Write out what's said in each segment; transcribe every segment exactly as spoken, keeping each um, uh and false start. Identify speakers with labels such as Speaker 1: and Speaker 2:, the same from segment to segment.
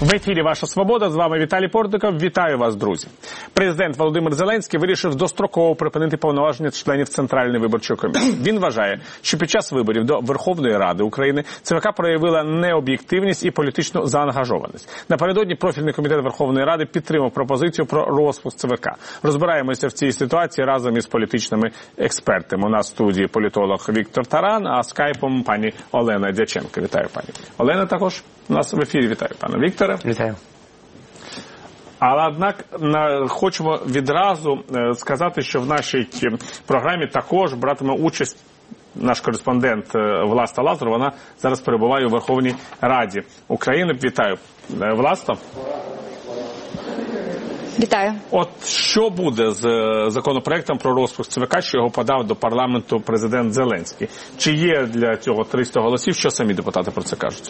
Speaker 1: В ефірі «Ваша свобода», з вами Віталій Портников. Вітаю вас, друзі. Президент Володимир Зеленський вирішив достроково припинити повноваження членів Центральної виборчої комісії. Він вважає, що під час виборів до Верховної Ради України ЦВК проявила необ'єктивність і політичну заангажованість. Напередодні профільний комітет Верховної Ради підтримав пропозицію про розпуск ЦВК. Розбираємося в цій ситуації разом із політичними експертами. У нас в студії політолог Віктор Таран, а скайпом пані Олена Дяченко. Вітаю, пані. Олена також у нас в ефірі. Вітаю, пане Вікторе.
Speaker 2: Вітаю.
Speaker 1: Але, однак, хочемо відразу сказати, що в нашій програмі також братиме участь наш кореспондент Власта Лазар. Вона зараз перебуває у Верховній Раді України. Вітаю, Власто.
Speaker 3: Вітаю.
Speaker 1: От що буде з законопроектом про розпуск ЦВК, що його подав до парламенту президент Зеленський? Чи є для цього триста голосів? Що самі депутати про це кажуть?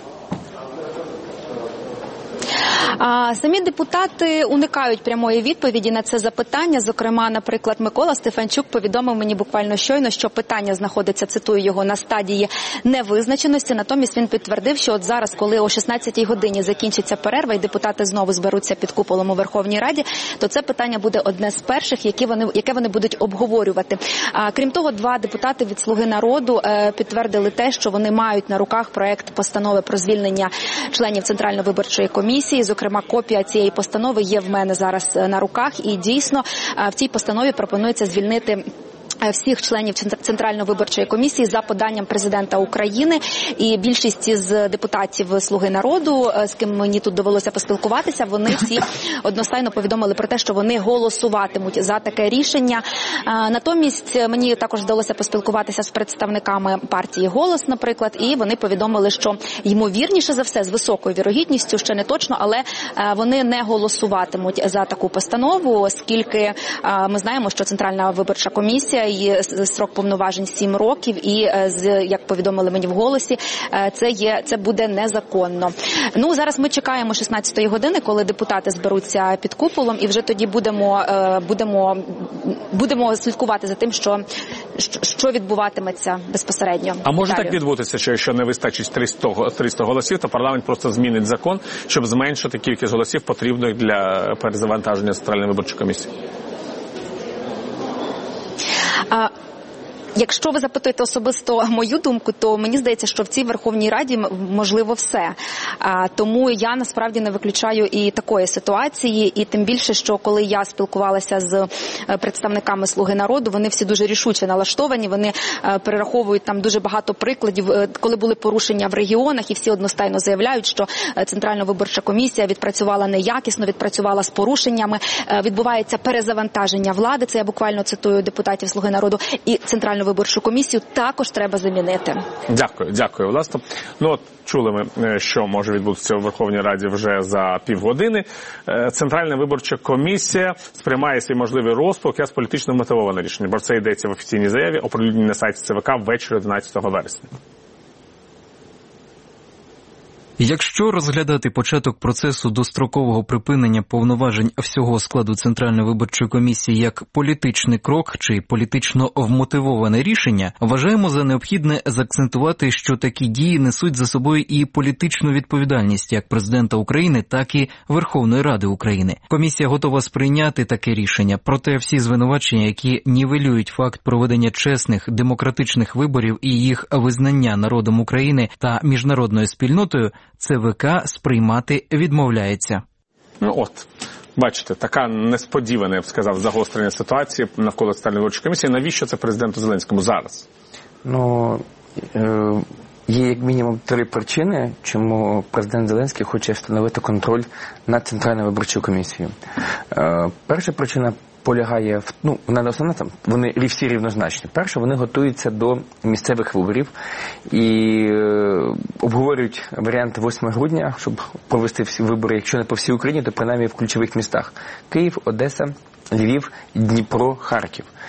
Speaker 3: А самі депутати уникають прямої відповіді на це запитання. Зокрема, наприклад, Микола Стефанчук повідомив мені буквально щойно, що питання знаходиться, цитую його, на стадії невизначеності. Натомість він підтвердив, що от зараз, коли о шістнадцятій годині закінчиться перерва і депутати знову зберуться під куполом у Верховній Раді, то це питання буде одне з перших, які вони, яке вони будуть обговорювати. А, крім того, два депутати від «Слуги народу» е, підтвердили те, що вони мають на руках проект постанови про звільнення членів Центральної виборчої комісії. Зокрема, копія цієї постанови є в мене зараз на руках, і дійсно в цій постанові пропонується звільнити всіх членів Центральної виборчої комісії за поданням президента України. І більшість із депутатів «Слуги народу», з ким мені тут довелося поспілкуватися, вони всі одностайно повідомили про те, що вони голосуватимуть за таке рішення. Натомість мені також вдалося поспілкуватися з представниками партії «Голос», наприклад, і вони повідомили, що ймовірніше за все, з високою вірогідністю, ще не точно, але вони не голосуватимуть за таку постанову, оскільки ми знаємо, що Центральна виборча комісія, її строк повноважень сім років, і, як повідомили мені в «Голосі», це є, це буде незаконно. Ну, зараз ми чекаємо шістнадцятої години, коли депутати зберуться під куполом, і вже тоді будемо, будемо, будемо слідкувати за тим, що, що відбуватиметься безпосередньо.
Speaker 1: А може
Speaker 3: Далі.
Speaker 1: Так відбутися, що якщо не вистачить триста голосів, то парламент просто змінить закон, щоб зменшити кількість голосів, потрібних для перезавантаження Центральної виборчої комісії?
Speaker 3: А, якщо ви запитуєте особисто мою думку, то мені здається, що в цій Верховній Раді можливо все. А, тому я насправді не виключаю і такої ситуації, і тим більше, що коли я спілкувалася з представниками «Слуги народу», вони всі дуже рішуче налаштовані, вони перераховують там дуже багато прикладів, коли були порушення в регіонах, і всі одностайно заявляють, що Центральна виборча комісія відпрацювала неякісно, відпрацювала з порушеннями, відбувається перезавантаження влади, це я буквально цитую депутатів «Слуги народу», і Центральну виборчу комісію також треба замінити.
Speaker 1: Дякую, дякую, Власто. Ну, от чули ми, що може відбутися у Верховній Раді вже за півгодини. Центральна виборча комісія сприймає свій можливий розпуск як політично мотивоване рішення. Про це йдеться в офіційній заяві, оприлюдненій на сайті ЦВК ввечері одинадцятого вересня.
Speaker 4: Якщо розглядати початок процесу дострокового припинення повноважень всього складу Центральної виборчої комісії як політичний крок чи політично вмотивоване рішення, вважаємо за необхідне заакцентувати, що такі дії несуть за собою і політичну відповідальність як президента України, так і Верховної Ради України. Комісія готова сприйняти таке рішення, проте всі звинувачення, які нівелюють факт проведення чесних, демократичних виборів і їх визнання народом України та міжнародною спільнотою, ЦВК сприймати відмовляється.
Speaker 1: Ну от, бачите, така несподівана, я б сказав, загострення ситуації навколо Центральної виборчої комісії. Навіщо це президенту Зеленському зараз?
Speaker 2: Ну, е, є як мінімум три причини, чому президент Зеленський хоче встановити контроль над Центральною виборчою комісією. Е, перша причина полягає в, ну, вона не основна, там, вони всі рівнозначні. Перше, вони готуються до місцевих виборів і е, обговорюють варіанти восьмого грудня, щоб провести всі вибори, якщо не по всій Україні, то принаймні в ключових містах. Київ, Одеса, Львів, Дніпро, Харків.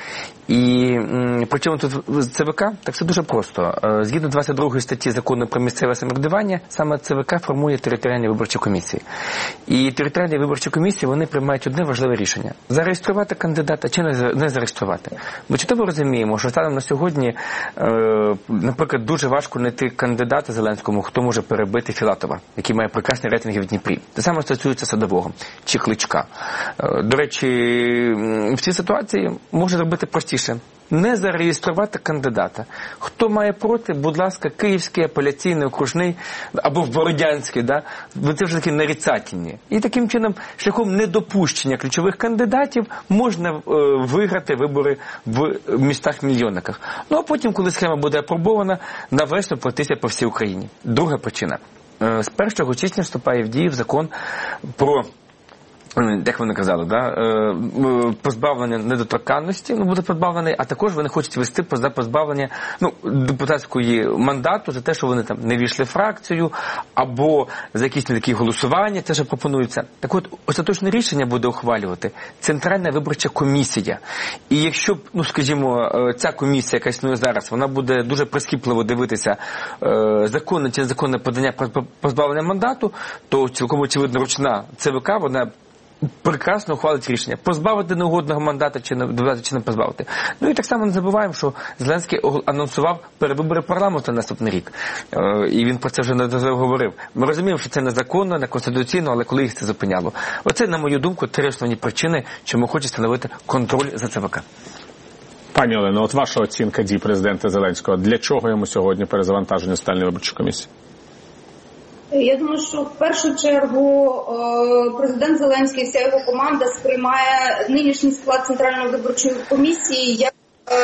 Speaker 2: І м, причому тут ЦВК, так все дуже просто. Згідно двадцять другої статті Закону про місцеве самоврядування, саме ЦВК формує територіальні виборчі комісії. І територіальні виборчі комісії, вони приймають одне важливе рішення – зареєструвати кандидата чи не зареєструвати. Ми чудово розуміємо, що станом на сьогодні, е, наприклад, дуже важко знайти кандидата Зеленському, хто може перебити Філатова, який має прекрасні рейтинги в Дніпрі. Те саме стосується Садового чи Кличка. Е, до речі, в цій ситуації може зробити простіше. Не зареєструвати кандидата. Хто має проти, будь ласка, Київський, апеляційний, окружний, або в Бородянський, да? Це вже такі нарицательні. І таким чином, шляхом недопущення ключових кандидатів, можна е, виграти вибори в містах-мільйонниках. Ну, а потім, коли схема буде апробована, навесно платися по всій Україні. Друга причина. Е, з першого січня вступає в дію закон про, як вони казали, да, позбавлення недоторканності, ну, буде позбавлений, а також вони хочуть ввести позбавлення, ну, депутатської мандату за те, що вони там не війшли в фракцію, або за якісь не такі голосування, це вже пропонується. Так от, остаточне рішення буде ухвалювати Центральна виборча комісія. І якщо, ну, скажімо, ця комісія, яка існує зараз, вона буде дуже прискіпливо дивитися законне чи незаконне подання позбавлення мандату, то цілком очевидно ручна ЦВК, вона прекрасно ухвалить рішення. Позбавити неугодного мандата чи не, чи не позбавити. Ну і так само не забуваємо, що Зеленський анонсував перевибори парламенту на наступний рік. Е, і він про це вже не говорив. Ми розуміємо, що це незаконно, неконституційно, але коли їх це зупиняло. Оце, на мою думку, три основні причини, чому хочуть встановити контроль за ЦВК.
Speaker 1: Пані Олено, от ваша оцінка дій президента Зеленського. Для чого йому сьогодні перезавантаження Центральної виборчої комісії?
Speaker 5: Я думаю, що в першу чергу президент Зеленський і вся його команда сприймає нинішній склад Центральної виборчої комісії як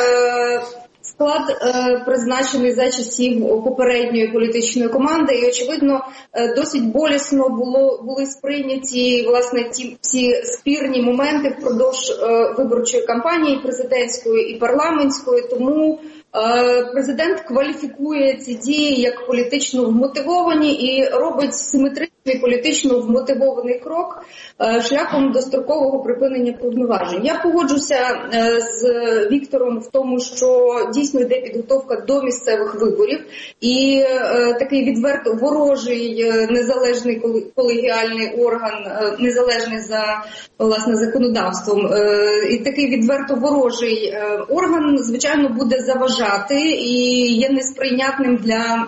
Speaker 5: склад, призначений за часів попередньої політичної команди, і, очевидно, досить болісно було, були сприйняті, власне, ті всі спірні моменти впродовж виборчої кампанії президентської і парламентської, тому президент кваліфікує ці дії як політично вмотивовані і робить симетричний політично вмотивований крок шляхом дострокового припинення повноважень. Я погоджуся з Віктором в тому, що дійсно йде підготовка до місцевих виборів, і такий відверто ворожий незалежний колегіальний орган, незалежний за, власне, законодавством, і такий відверто ворожий орган, звичайно, буде заважати і є несприйнятним для,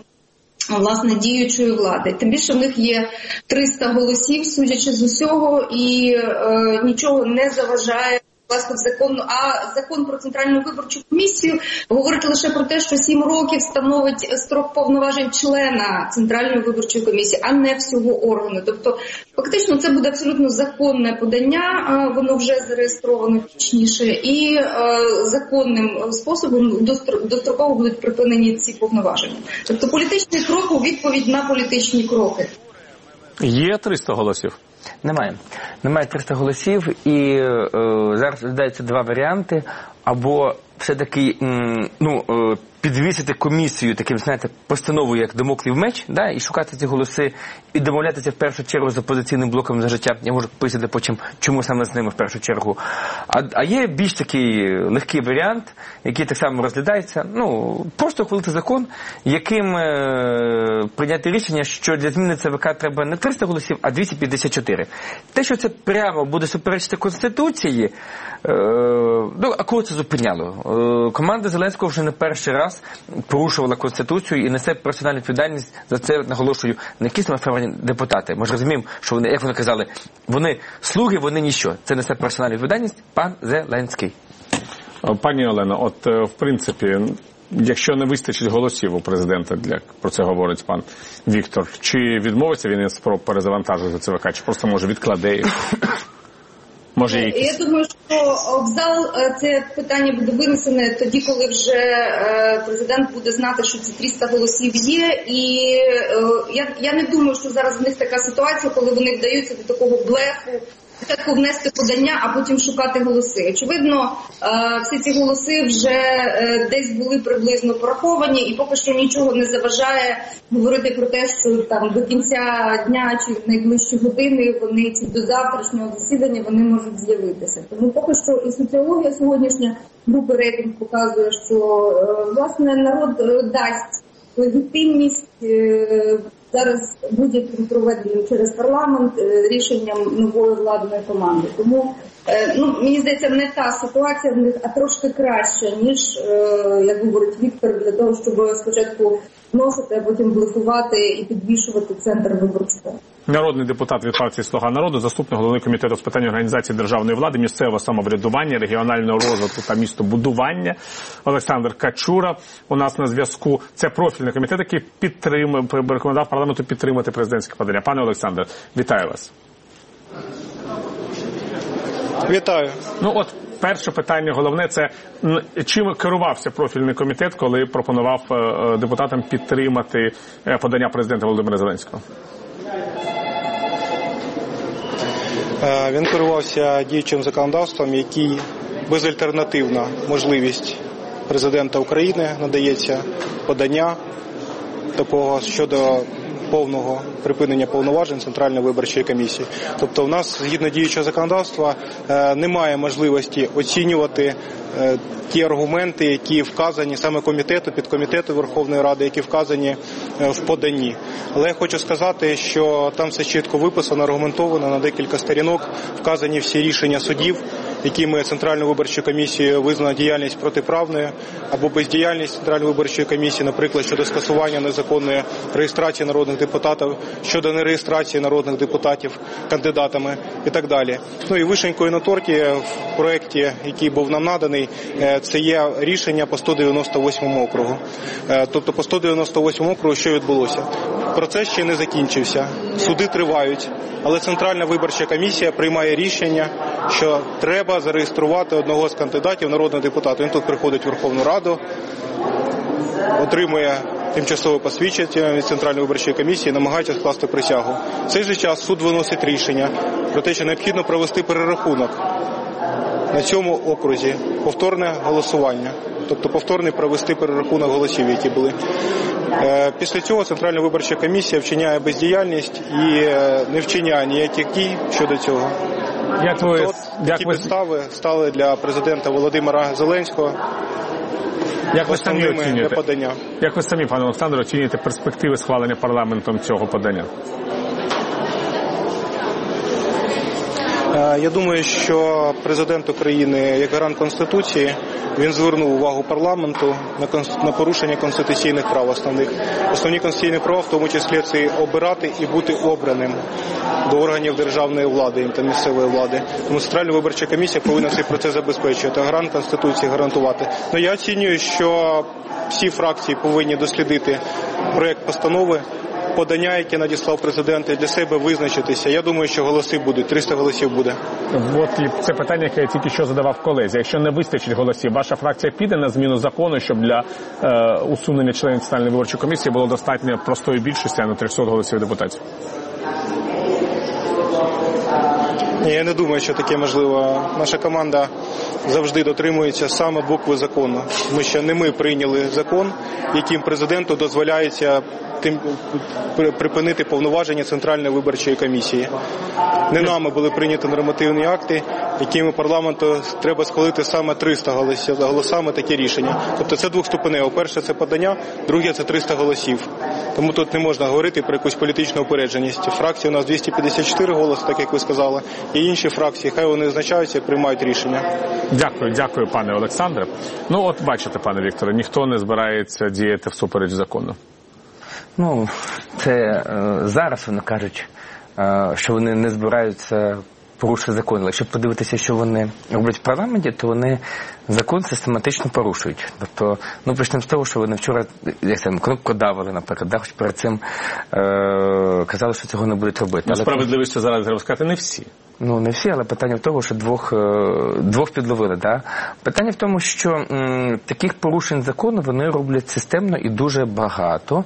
Speaker 5: власне, діючої влади. Тим більше в них є триста голосів, судячи з усього, і е, нічого не заважає, власне, в закону. А закон про Центральну виборчу комісію говорить лише про те, що сім років становить строк повноважень члена Центральної виборчої комісії, а не всього органу. Тобто, фактично, це буде абсолютно законне подання, воно вже зареєстровано точніше, і е, законним способом достроково будуть припинені ці повноваження. Тобто, політичний крок у відповідь на політичні кроки.
Speaker 1: Є триста голосів?
Speaker 2: Немає. Немає триста голосів, і е, зараз розглядаються два варіанти. Або все-таки м, ну, е, підвісити комісію таким, знаєте, постановою, як Дамоклів меч, да, і шукати ці голоси, і домовлятися в першу чергу з опозиційним блоком «За життя». Я можу пояснити потім, чому саме з ними в першу чергу. А, а є більш такий легкий варіант, який так само розглядається. Ну, просто ухвалити закон, яким е, прийняти рішення, що для зміни ЦВК треба не триста голосів, а двісті п'ятдесят чотири. Те, що це прямо буде суперечити Конституції, е, ну, а кого це зупиняло? Е, команда Зеленського вже не перший раз порушувала Конституцію і несе персональну відповідальність за це, наголошую, не якісь мафіоні депутати. Ми ж розуміємо, що вони, як вони казали, вони слуги, вони ніщо. Це несе персональну відповідальність пан Зеленський.
Speaker 1: Пані Олено, от в принципі, якщо не вистачить голосів у президента, для про це говорить пан Віктор, чи відмовиться він від спроб перезавантажити ЦВК, чи просто, може, відкладе їх? Може, якісь... Я думаю,
Speaker 5: що в зал це питання буде винесене тоді, коли вже президент буде знати, що ці триста голосів є. І я, я не думаю, що зараз в них така ситуація, коли вони вдаються до такого блефу спочатку внести подання, а потім шукати голоси. Очевидно, всі ці голоси вже десь були приблизно пораховані, і поки що нічого не заважає говорити про те, що там до кінця дня чи в найближчі години вони чи до завтрашнього засідання вони можуть з'явитися. Тому поки що і соціологія сьогоднішня групи рейтинг показує, що власне народ дасть легітимність зараз будь-яким проведенням через парламент рішенням нової владної команди. Тому, ну, мені здається, не та ситуація в них, а трошки краща, ніж, як говорить Віктор, для того, щоб спочатку вносити, а потім блокувати і підвішувати центр виборчого.
Speaker 1: Народний депутат від партії «Слуга народу», заступник голови комітету з питань організації державної влади, місцевого самоврядування, регіонального розвитку та містобудування Олександр Качура у нас на зв'язку. Це профільний комітет, який підтримав, рекомендував парламенту підтримати президентське подання. Пане Олександр, вітаю вас.
Speaker 6: Вітаю.
Speaker 1: Ну от, перше питання головне – це чим керувався профільний комітет, коли пропонував депутатам підтримати подання президента Володимира Зеленського?
Speaker 6: Він керувався діючим законодавством, який безальтернативна можливість президента України надається подання такого щодо повного припинення повноважень Центральної виборчої комісії. Тобто в нас, згідно діючого законодавства, немає можливості оцінювати ті аргументи, які вказані саме комітету, підкомітету Верховної Ради, які вказані в поданні. Але я хочу сказати, що там все чітко виписано, аргументовано на декілька сторінок, вказані всі рішення судів, якими Центральною виборчою комісією визнана діяльність протиправною або бездіяльність Центральної виборчої комісії, наприклад, щодо скасування незаконної реєстрації народних депутатів, щодо нереєстрації народних депутатів кандидатами і так далі. Ну і вишенькою на торті в проєкті, який був нам наданий, це є рішення по сто дев'яносто восьмому округу. Тобто по сто дев'яносто восьмому округу що відбулося? Процес ще не закінчився, суди тривають, але Центральна виборча комісія приймає рішення, що треба зареєструвати одного з кандидатів народного депутата. Він тут приходить в Верховну Раду, отримує тимчасове посвідчення від Центральної виборчої комісії, намагається скласти присягу. В цей же час суд виносить рішення про те, що необхідно провести перерахунок на цьому окрузі, повторне голосування, тобто повторний провести перерахунок голосів, які були. Після цього Центральна виборча комісія вчиняє бездіяльність і не вчиняє ніяких дій щодо цього.
Speaker 1: Як ви,
Speaker 6: тобто,
Speaker 1: як
Speaker 6: такі
Speaker 1: ви...
Speaker 6: підстави стали для президента Володимира Зеленського
Speaker 1: як ви самі
Speaker 6: для подання.
Speaker 1: Як ви самі, пане Олександре, оцінюєте перспективи схвалення парламентом цього подання?
Speaker 6: Я думаю, що президент України, як гарант Конституції, він звернув увагу парламенту на, конст... на порушення конституційних прав основних. Основні конституційні права, в тому числі, це обирати і бути обраним до органів державної влади та місцевої влади. Тому Центральна виборча комісія повинна цей процес забезпечувати, гарант Конституції гарантувати. Ну, я оцінюю, що всі фракції повинні дослідити проєкт постанови, подання, яке надіслав президент, і для себе визначитися. Я думаю, що голоси будуть, триста голосів буде.
Speaker 1: От це питання, яке я тільки що задавав колезі. Якщо не вистачить голосів, ваша фракція піде на зміну закону, щоб для е, усунення членів Центральної виборчої комісії було достатньо простої більшості, а не триста голосів депутатів?
Speaker 6: Ні, я не думаю, що таке можливо. Наша команда завжди дотримується саме букви закону. Тому що не ми прийняли закон, яким президенту дозволяється тим, припинити повноваження Центральної виборчої комісії. Не нами були прийняті нормативні акти, якими парламенту треба схвалити саме триста голосів, за голосами таке рішення. Тобто це двохступенево. Перше – це подання, друге – це триста голосів. Тому тут не можна говорити про якусь політичну упередженість. Фракції у нас двісті п'ятдесят чотири голоси, так як ви сказали, і інші фракції, хай вони визначаються і приймають рішення.
Speaker 1: Дякую, дякую, пане Олександре. Ну от бачите, пане Вікторе, ніхто не збирається діяти всупереч закону.
Speaker 2: Ну, це е, зараз вони кажуть, е, що вони не збираються порушити закон. Але якщо подивитися, що вони роблять в парламенті, то вони закон систематично порушують. Тобто, ну, почнемо з того, що вони вчора, як там, кнопкодавили, наприклад, да, хоч перед цим е, казали, що цього не будуть робити.
Speaker 1: Ну,
Speaker 2: але
Speaker 1: справедливості зараз треба сказати, не всі.
Speaker 2: Ну, не всі, але питання в тому, що двох, двох підловили. Да? Питання в тому, що м, таких порушень закону вони роблять системно і дуже багато.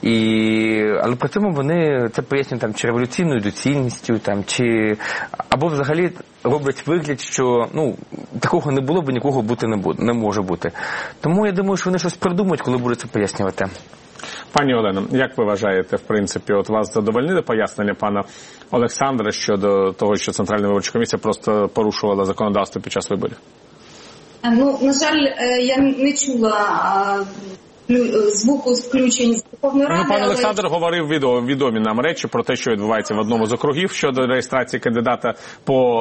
Speaker 2: І, але при цьому вони це пояснюють там, чи революційною доцільністю, там, чи, або взагалі роблять вигляд, що ну, такого не було б, нікого бути не, буде, не може бути. Тому я думаю, що вони щось придумають, коли будуть це пояснювати.
Speaker 1: Пані Олено, як ви вважаєте, в принципі, от вас задовольнили пояснення пана Олександра щодо того, що Центральна виборча комісія просто порушувала законодавство під час виборів?
Speaker 5: Ну, на жаль, я не чула звуку з включень з Верховної Ради.
Speaker 1: Ну, пан
Speaker 5: але...
Speaker 1: Олександр говорив відомо, відомі нам речі про те, що відбувається в одному з округів щодо реєстрації кандидата по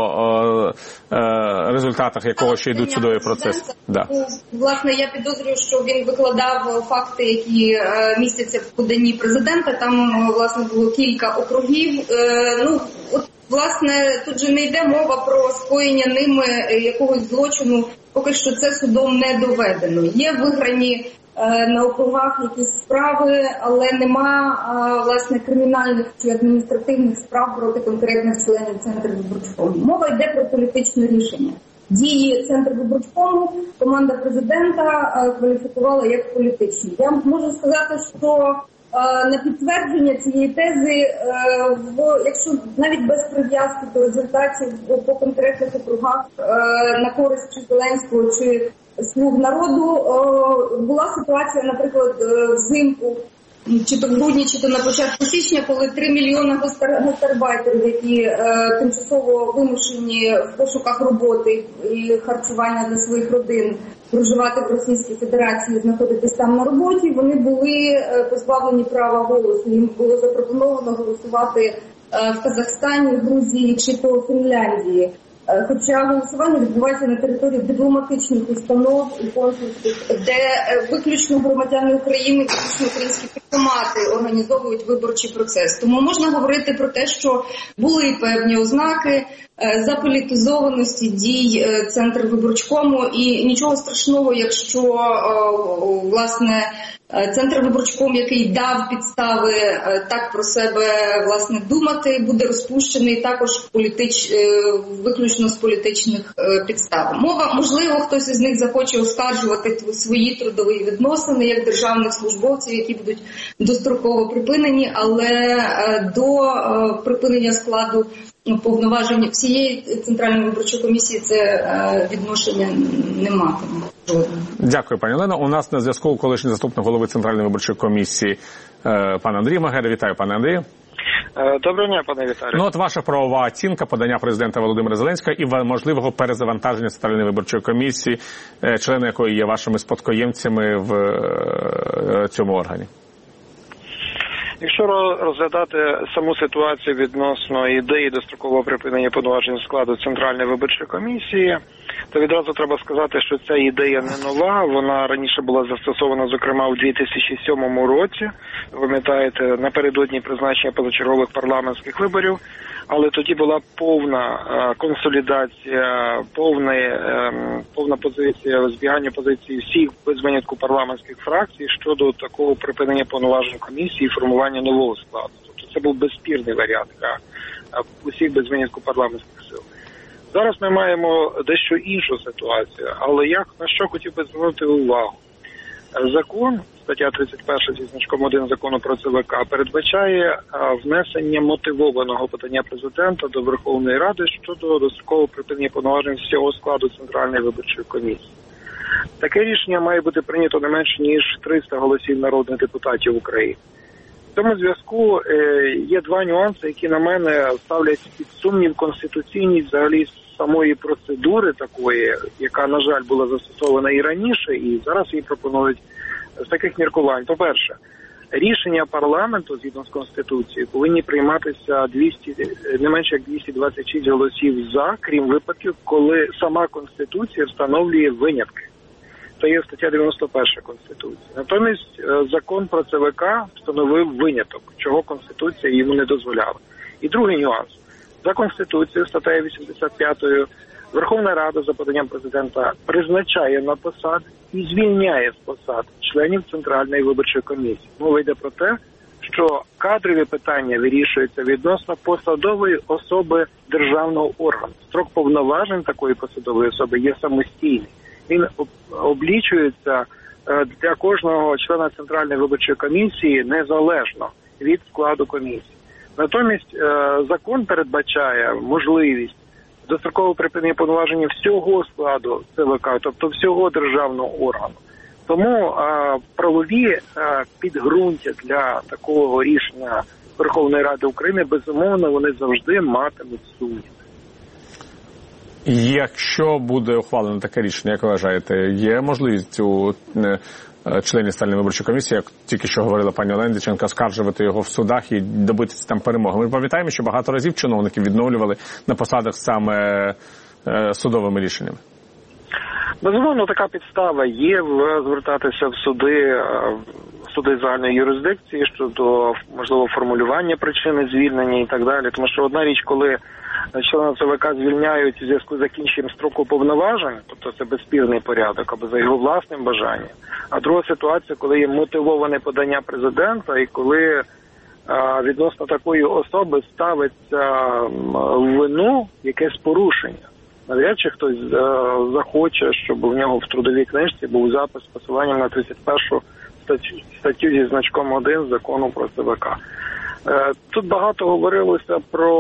Speaker 1: е, е, результатах якого ще йдуть судові процеси. Да.
Speaker 5: Власне, я підозрюю, що він викладав факти, які е, містяться в поданні президента. Там, власне, було кілька округів. Е, ну, от, власне, тут же не йде мова про скоєння ними якогось злочину, поки що це судом не доведено. Є виграні на округах якісь справи, але нема, власне, кримінальних чи адміністративних справ проти конкретних членів Центру виборчкому. Мова йде про політичне рішення. Дії Центру виборчкому команда президента кваліфікувала як політичні. Я можу сказати, що на підтвердження цієї тези, в, якщо навіть без прив'язки до результатів по конкретних округах на користь чи Зеленського, чи Слуг народу, була ситуація, наприклад, взимку, чи то в грудні, чи то на початку січня, коли три мільйони гастарбайтерів, які е, тимчасово вимушені в пошуках роботи і харчування для своїх родин проживати в Російській Федерації, знаходитись там на роботі, вони були позбавлені права голосу. Їм було запропоновано голосувати е, в Казахстані, Грузії чи то Фінляндії. Хоча голосування відбувається на території дипломатичних установ і консульських, де виключно громадяни України, виключно українські дипломати організовують виборчий процес. Тому можна говорити про те, що були певні ознаки заполітизованості дій Центру виборчкому, і нічого страшного, якщо, власне, Центр виборчком, який дав підстави так про себе, власне, думати, буде розпущений також політич... виключно з політичних підстав. Мова, можливо, хтось із них захоче оскаржувати свої трудові відносини як державних службовців, які будуть достроково припинені, але до припинення складу повноважень всієї Центральної виборчої комісії це відношення не матиме.
Speaker 1: Дякую, пані Олено. У нас на зв'язку колишній заступник голови Центральної виборчої комісії пан Андрій Магера. Вітаю, пане Андрію.
Speaker 7: Доброго дня, пане Віталію.
Speaker 1: Ну, от ваша правова оцінка подання президента Володимира Зеленського і можливого перезавантаження Центральної виборчої комісії, члени якої є вашими спадкоємцями в цьому органі.
Speaker 7: Якщо розглядати саму ситуацію відносно ідеї дострокового припинення повноважень складу Центральної виборчої комісії, то відразу треба сказати, що ця ідея не нова. Вона раніше була застосована, зокрема, у дві тисячі сьомому році. Ви пам'ятаєте, напередодні призначення позачергових парламентських виборів. Але тоді була повна консолідація, повна, повна позиція, збігання позиції всіх без винятку парламентських фракцій щодо такого припинення повноважень комісії і формування нового складу. Тобто це був безспірний варіант для усіх без винятку парламентських сил. Зараз ми маємо дещо іншу ситуацію, але я на що хотів би звернути увагу. Закон, стаття тридцять перша зі значком один закону про ЦВК, передбачає внесення мотивованого подання президента до Верховної Ради щодо дострокового припинення повноважень всього складу Центральної виборчої комісії. Таке рішення має бути прийнято не менше, ніж триста голосів народних депутатів України. В цьому зв'язку є два нюанси, які на мене ставлять під сумнів конституційність взагалі самої процедури такої, яка, на жаль, була застосована і раніше, і зараз її пропонують з таких міркувань. По-перше, рішення парламенту, згідно з Конституцією, повинні прийматися двісті, не менше як двісті двадцять шість голосів за, крім випадків, коли сама Конституція встановлює винятки. Це є стаття дев'яносто перша Конституції. Натомість закон про ЦВК встановив виняток, чого Конституція йому не дозволяла. І другий нюанс. За Конституцією, статтею вісімдесят п'ятою, Верховна Рада за поданням президента призначає на посади і звільняє з посад членів Центральної виборчої комісії. Мова йде про те, що кадрові питання вирішуються відносно посадової особи державного органу. Строк повноважень такої посадової особи є самостійний. Він облічується для кожного члена Центральної виборчої комісії незалежно від складу комісії. Натомість закон передбачає можливість дострокового припинення повноважень всього складу ЦВК, тобто всього державного органу. Тому а, правові а, підґрунтя для такого рішення Верховної Ради України, безумовно, вони завжди матимуть сумнів.
Speaker 1: Якщо буде ухвалено таке рішення, як ви вважаєте, є можливість у членів Центральної виборчої комісії, як тільки що говорила пані Олена, оскаржувати його в судах і добитися там перемоги? Ми пам'ятаємо, що багато разів чиновників відновлювали на посадах саме е, судовими рішеннями.
Speaker 7: Безумовно, така підстава є звертатися в суди, в суди загальної юрисдикції щодо, можливо, формулювання причини звільнення і так далі. Тому що одна річ, коли члена ЦВК звільняють у зв'язку з закінченням строку повноважень, тобто це безспірний порядок, або за його власним бажанням. А друга ситуація, коли є мотивоване подання президента і коли а, відносно такої особи ставиться в вину якесь порушення. Навряд чи хтось е, захоче, щоб у нього в трудовій книжці був запис з посиланням на тридцять першу статтю, статтю зі значком один закону про ЦВК. Е, тут багато говорилося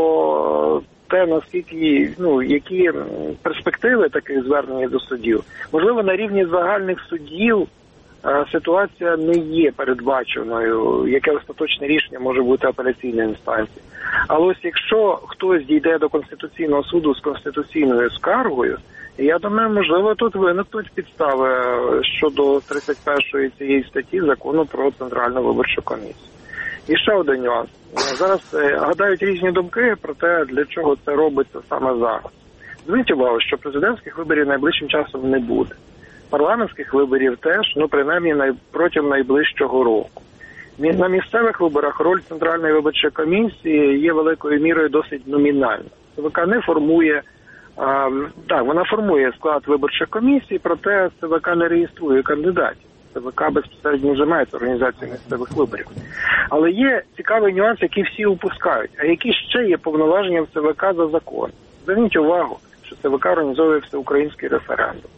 Speaker 7: про те, наскільки, ну, які перспективи таких звернень до судів. Можливо, на рівні загальних судів е, ситуація не є передбаченою, яке остаточне рішення може бути апеляційної інстанції. Але ось якщо хтось дійде до Конституційного суду з конституційною скаргою, я думаю, можливо, тут виникнуть підстави щодо тридцять першої цієї статті закону про Центральну виборчу комісію. І ще один нюанс. Зараз гадають різні думки про те, для чого це робиться саме зараз. Зверніть увагу, що президентських виборів найближчим часом не буде. Парламентських виборів теж, ну, принаймні, протягом найближчого року. На місцевих виборах роль Центральної виборчої комісії є великою мірою досить номінальна. ЦВК не формує, а, так, вона формує склад виборчих комісій, проте ЦВК не реєструє кандидатів. ЦВК безпосередньо займається організацією місцевих виборів. Але є цікавий нюанс, який всі упускають. А які ще є повноваження в ЦВК за закон? Зверніть увагу, що ЦВК організовує всеукраїнський референдум.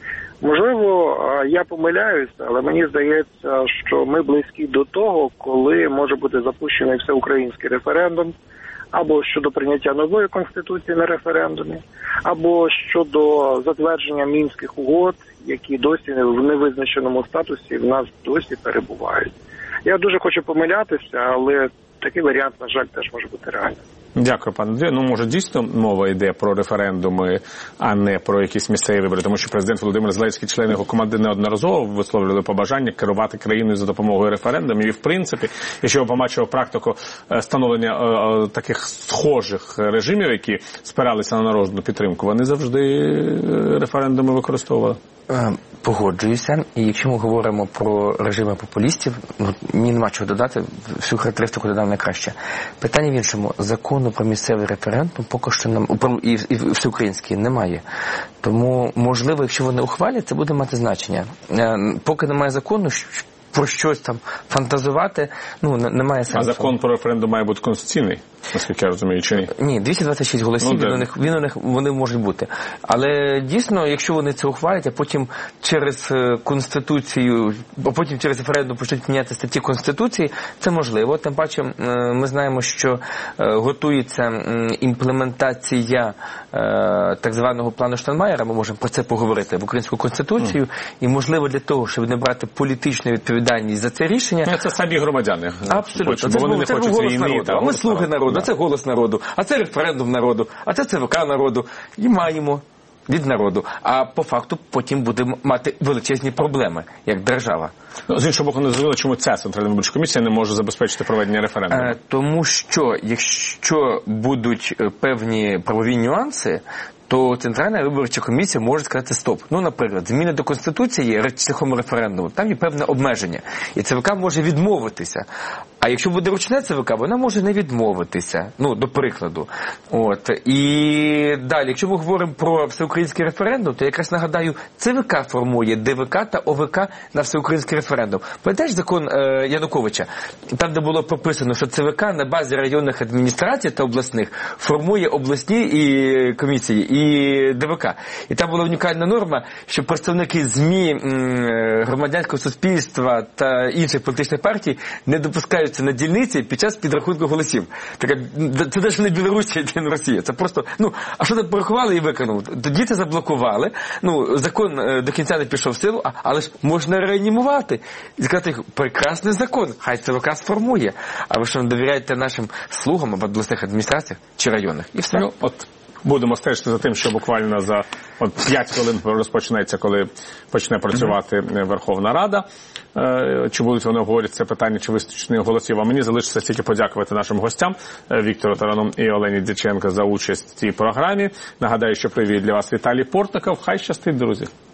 Speaker 7: Можливо, я помиляюся, але мені здається, що ми близькі до того, коли може бути запущений всеукраїнський референдум, або щодо прийняття нової конституції на референдумі, або щодо затвердження Мінських угод, які досі в невизначеному статусі в нас досі перебувають. Я дуже хочу помилятися, але такий варіант, на жаль, теж може бути реальним.
Speaker 1: Дякую, пане Андрію. Ну, може, дійсно мова йде про референдуми, а не про якісь місцеві вибори, тому що президент Володимир Зеленський, члени його команди неодноразово висловлювали побажання керувати країною за допомогою референдумів. І, в принципі, якщо ви побачили практику становлення е, е, таких схожих режимів, які спиралися на народну підтримку, вони завжди референдуми використовували.
Speaker 2: Погоджуюся. І якщо ми говоримо про режими популістів, ну, мені нема чого додати, всю характеристику додав найкраще. Питання в іншому. Закону про місцевий референдум поки що нам, і, і всеукраїнський, немає. Тому, можливо, якщо вони ухвалять, це буде мати значення. Поки немає закону, про щось там фантазувати, ну, немає сенсу.
Speaker 1: А закон про референдум має бути конституційний, наскільки я розумію, чи ні?
Speaker 2: Ні, двісті двадцять шість голосів, ну, він у них, він у них, вони можуть бути. Але дійсно, якщо вони це ухвалять, а потім через Конституцію, а потім через референдум почнуть міняти статті Конституції, це можливо. Тим паче, ми знаємо, що готується імплементація так званого плану Штайнмайєра, ми можемо про це поговорити, в Українську Конституцію, mm. і можливо для того, щоб не брати політичну відповідальність за це рішення.
Speaker 1: Це самі громадяни.
Speaker 2: Абсолютно.
Speaker 1: Це, вони не хочуть
Speaker 2: голос
Speaker 1: війни,
Speaker 2: народу. А ми слуги народу, да. А це голос народу, а це референдум народу, а це ЦВК народу. І маємо від народу. А по факту потім будемо мати величезні проблеми, як держава.
Speaker 1: З іншого боку, не зрозуміло, чому ця Центральна виборча комісія не може забезпечити проведення референдуму.
Speaker 2: Е, тому що, якщо будуть певні правові нюанси, то Центральна виборча комісія може сказати стоп. Ну, наприклад, зміни до Конституції є шляхом референдуму, там є певне обмеження. І ЦВК може відмовитися. А А якщо буде ручне ЦВК, вона може не відмовитися, ну, до прикладу. От. І далі, якщо ми говоримо про всеукраїнський референдум, то якраз нагадаю, ЦВК формує ДВК та ОВК на всеукраїнський референдум. Пам'ятаєш закон е, Януковича? Там, де було прописано, що ЦВК на базі районних адміністрацій та обласних формує обласні і комісії і ДВК. І там була унікальна норма, що представники ЗМІ, громадянського суспільства та інших політичних партій не допускаються на дільниці під час підрахунку голосів. Така, це навіть не Білорусі, це не Росія. Це просто, ну, а що там порахували і виконали? Тоді це заблокували. Ну, закон до кінця не пішов в силу, але ж можна реанімувати. І сказати, прекрасний закон, хай ЦВК сформує. А ви що, не довіряєте нашим слугам в обласних адміністраціях чи районах? І все.
Speaker 1: Ну, от будемо стежити за тим, що буквально за от п'ять хвилин розпочнеться, коли почне працювати Верховна Рада. Чи будуть вони обговорювати це питання, чи вистачить голосів. А мені залишиться тільки подякувати нашим гостям Віктору Тарану і Олені Дяченко за участь в цій програмі. Нагадаю, що привіт для вас Віталій Портников. Хай щастить, друзі.